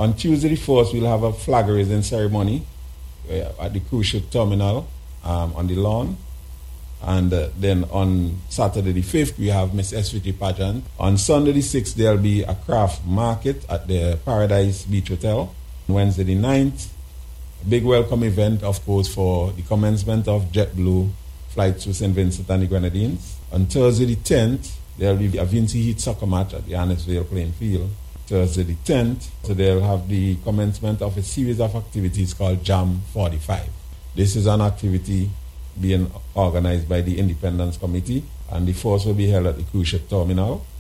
On Tuesday the 4th, we'll have a flag raising ceremony at the cruise ship terminal on the lawn. And then on Saturday the 5th, we have Miss SVT pageant. On Sunday the 6th, there'll be a craft market at the Paradise Beach Hotel. Wednesday the 9th, a big welcome event, of course, for the commencement of JetBlue flights to St. Vincent and the Grenadines. On Thursday the 10th, there'll be a Vinci Heat soccer match at the Annisvale playing field. Thursday the 10th, so they'll have the commencement of a series of activities called Jam 45. This is an activity being organized by the Independence Committee, and the first will be held at the cruise ship terminal.